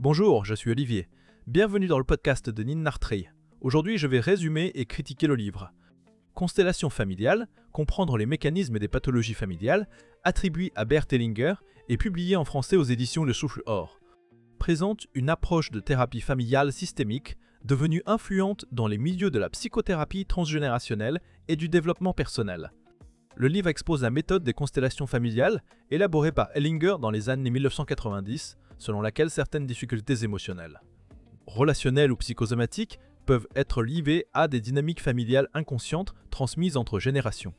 Bonjour, je suis Olivier. Bienvenue dans le podcast de Ninartrey. Aujourd'hui, je vais résumer et critiquer le livre Constellation familiale, comprendre les mécanismes des pathologies familiales, attribué à Bert Hellinger et publié en français aux éditions Le Souffle Or. Présente une approche de thérapie familiale systémique devenue influente dans les milieux de la psychothérapie transgénérationnelle et du développement personnel. Le livre expose la méthode des constellations familiales élaborée par Hellinger dans les années 1990, selon laquelle certaines difficultés émotionnelles, relationnelles ou psychosomatiques peuvent être liées à des dynamiques familiales inconscientes transmises entre générations.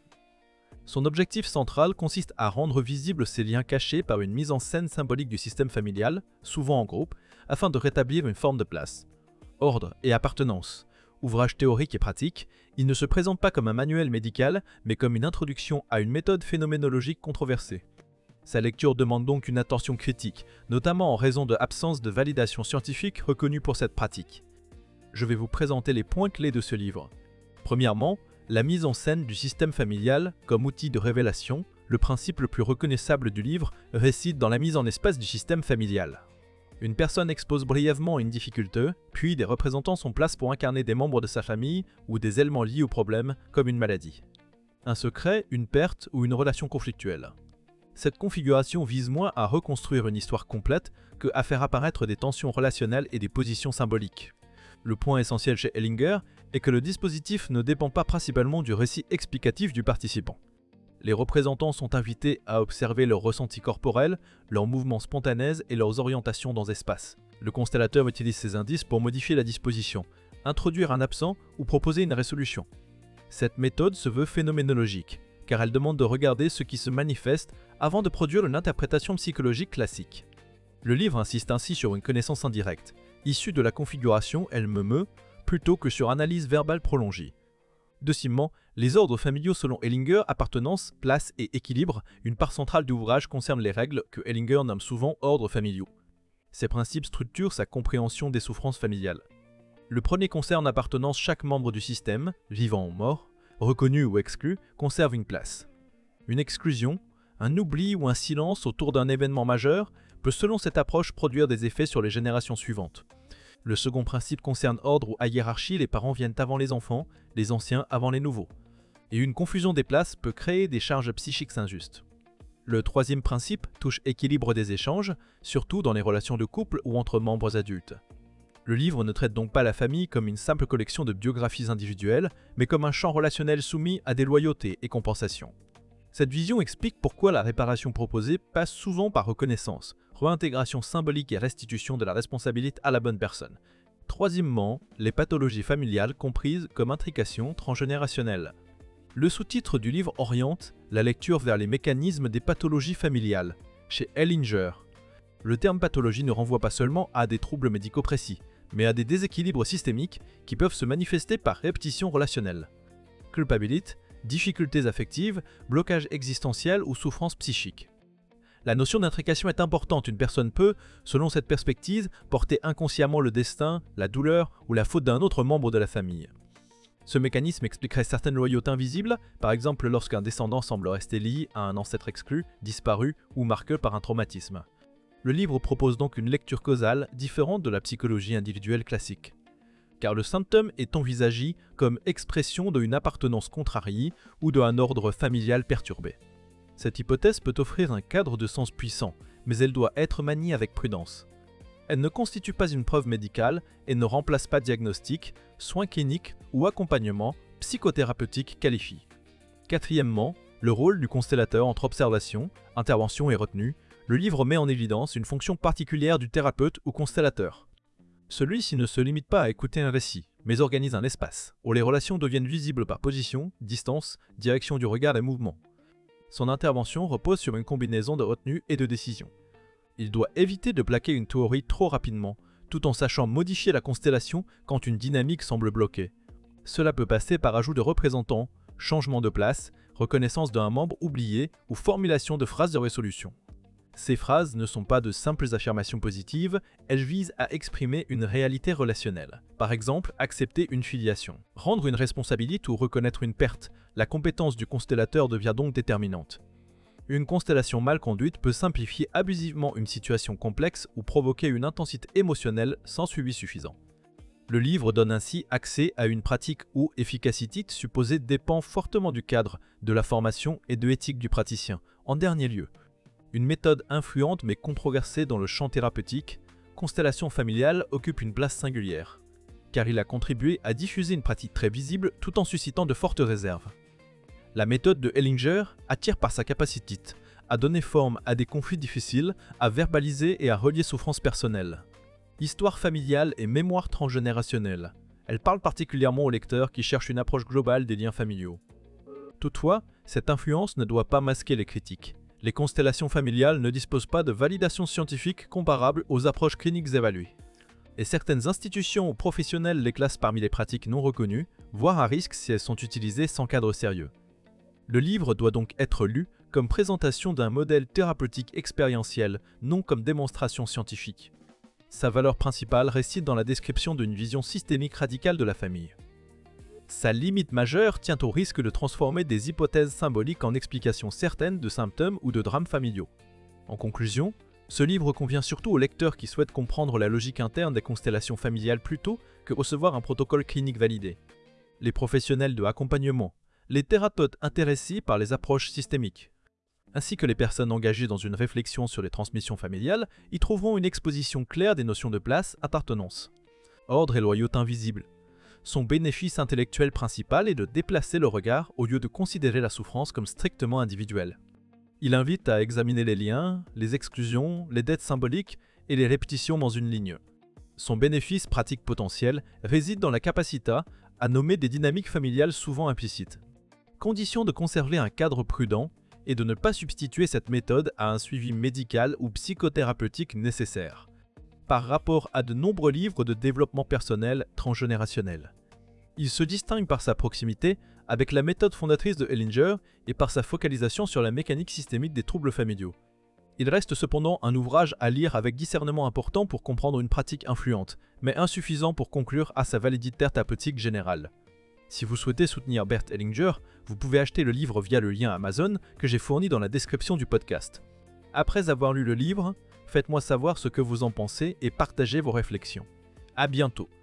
Son objectif central consiste à rendre visibles ces liens cachés par une mise en scène symbolique du système familial, souvent en groupe, afin de rétablir une forme de place. Ordre et appartenance. Ouvrage théorique et pratique, il ne se présente pas comme un manuel médical, mais comme une introduction à une méthode phénoménologique controversée. Sa lecture demande donc une attention critique, notamment en raison de l'absence de validation scientifique reconnue pour cette pratique. Je vais vous présenter les points clés de ce livre. Premièrement, la mise en scène du système familial comme outil de révélation, le principe le plus reconnaissable du livre réside dans la mise en espace du système familial. Une personne expose brièvement une difficulté, puis des représentants sont placés pour incarner des membres de sa famille ou des éléments liés au problème, comme une maladie. Un secret, une perte ou une relation conflictuelle. Cette configuration vise moins à reconstruire une histoire complète que à faire apparaître des tensions relationnelles et des positions symboliques. Le point essentiel chez Hellinger est que le dispositif ne dépend pas principalement du récit explicatif du participant. Les représentants sont invités à observer leurs ressentis corporels, leurs mouvements spontanés et leurs orientations dans l'espace. Le constellateur utilise ces indices pour modifier la disposition, introduire un absent ou proposer une résolution. Cette méthode se veut phénoménologique, car elle demande de regarder ce qui se manifeste avant de produire une interprétation psychologique classique. Le livre insiste ainsi sur une connaissance indirecte, issue de la configuration elle-même, plutôt que sur analyse verbale prolongée. Deuxièmement, les ordres familiaux selon Hellinger, appartenance, place et équilibre, une part centrale de l'ouvrage concerne les règles que Hellinger nomme souvent ordres familiaux. Ces principes structurent sa compréhension des souffrances familiales. Le premier concerne l'appartenance, chaque membre du système, vivant ou mort, reconnu ou exclu, conserve une place. Une exclusion, un oubli ou un silence autour d'un événement majeur peut selon cette approche produire des effets sur les générations suivantes. Le second principe concerne ordre ou à hiérarchie, les parents viennent avant les enfants, les anciens avant les nouveaux. Et une confusion des places peut créer des charges psychiques injustes. Le troisième principe touche équilibre des échanges, surtout dans les relations de couple ou entre membres adultes. Le livre ne traite donc pas la famille comme une simple collection de biographies individuelles, mais comme un champ relationnel soumis à des loyautés et compensations. Cette vision explique pourquoi la réparation proposée passe souvent par reconnaissance, réintégration symbolique et restitution de la responsabilité à la bonne personne. Troisièmement, les pathologies familiales comprises comme intrication transgénérationnelle. Le sous-titre du livre oriente la lecture vers les mécanismes des pathologies familiales, chez Hellinger. Le terme pathologie ne renvoie pas seulement à des troubles médicaux précis, mais à des déséquilibres systémiques qui peuvent se manifester par répétition relationnelle. Culpabilité, difficultés affectives, blocage existentiel ou souffrance psychique. La notion d'intrication est importante. Une personne peut, selon cette perspective, porter inconsciemment le destin, la douleur ou la faute d'un autre membre de la famille. Ce mécanisme expliquerait certaines loyautés invisibles, par exemple lorsqu'un descendant semble rester lié à un ancêtre exclu, disparu ou marqué par un traumatisme. Le livre propose donc une lecture causale différente de la psychologie individuelle classique. Car le symptôme est envisagé comme expression d'une appartenance contrariée ou d'un ordre familial perturbé. Cette hypothèse peut offrir un cadre de sens puissant, mais elle doit être maniée avec prudence. Elle ne constitue pas une preuve médicale et ne remplace pas diagnostic, soins cliniques ou accompagnement psychothérapeutique qualifié. Quatrièmement, le rôle du constellateur entre observation, intervention et retenue. Le livre met en évidence une fonction particulière du thérapeute ou constellateur. Celui-ci ne se limite pas à écouter un récit, mais organise un espace, où les relations deviennent visibles par position, distance, direction du regard et mouvement. Son intervention repose sur une combinaison de retenue et de décision. Il doit éviter de plaquer une théorie trop rapidement, tout en sachant modifier la constellation quand une dynamique semble bloquée. Cela peut passer par ajout de représentants, changement de place, reconnaissance d'un membre oublié ou formulation de phrases de résolution. Ces phrases ne sont pas de simples affirmations positives, elles visent à exprimer une réalité relationnelle. Par exemple, accepter une filiation. Rendre une responsabilité ou reconnaître une perte, la compétence du constellateur devient donc déterminante. Une constellation mal conduite peut simplifier abusivement une situation complexe ou provoquer une intensité émotionnelle sans suivi suffisant. Le livre donne ainsi accès à une pratique où efficacité supposée dépend fortement du cadre, de la formation et de l'éthique du praticien. En dernier lieu, une méthode influente mais controversée dans le champ thérapeutique, Constellation familiale occupe une place singulière, car il a contribué à diffuser une pratique très visible tout en suscitant de fortes réserves. La méthode de Hellinger attire par sa capacité à donner forme à des conflits difficiles, à verbaliser et à relier souffrances personnelles. Histoire familiale et mémoire transgénérationnelle. Elle parle particulièrement aux lecteurs qui cherchent une approche globale des liens familiaux. Toutefois, cette influence ne doit pas masquer les critiques. Les constellations familiales ne disposent pas de validation scientifique comparable aux approches cliniques évaluées. Et certaines institutions ou professionnels les classent parmi les pratiques non reconnues, voire à risque si elles sont utilisées sans cadre sérieux. Le livre doit donc être lu comme présentation d'un modèle thérapeutique expérientiel, non comme démonstration scientifique. Sa valeur principale réside dans la description d'une vision systémique radicale de la famille. Sa limite majeure tient au risque de transformer des hypothèses symboliques en explications certaines de symptômes ou de drames familiaux. En conclusion, ce livre convient surtout aux lecteurs qui souhaitent comprendre la logique interne des constellations familiales plutôt que recevoir un protocole clinique validé. Les professionnels de accompagnement, les thérapeutes intéressés par les approches systémiques, ainsi que les personnes engagées dans une réflexion sur les transmissions familiales, y trouveront une exposition claire des notions de place, appartenance, ordre et loyauté invisibles. Son bénéfice intellectuel principal est de déplacer le regard au lieu de considérer la souffrance comme strictement individuelle. Il invite à examiner les liens, les exclusions, les dettes symboliques et les répétitions dans une ligne. Son bénéfice pratique potentiel réside dans la capacité à nommer des dynamiques familiales souvent implicites. Condition de conserver un cadre prudent et de ne pas substituer cette méthode à un suivi médical ou psychothérapeutique nécessaire, par rapport à de nombreux livres de développement personnel transgénérationnel. Il se distingue par sa proximité avec la méthode fondatrice de Hellinger et par sa focalisation sur la mécanique systémique des troubles familiaux. Il reste cependant un ouvrage à lire avec discernement important pour comprendre une pratique influente, mais insuffisant pour conclure à sa validité thérapeutique générale. Si vous souhaitez soutenir Bert Hellinger, vous pouvez acheter le livre via le lien Amazon que j'ai fourni dans la description du podcast. Après avoir lu le livre, faites-moi savoir ce que vous en pensez et partagez vos réflexions. À bientôt.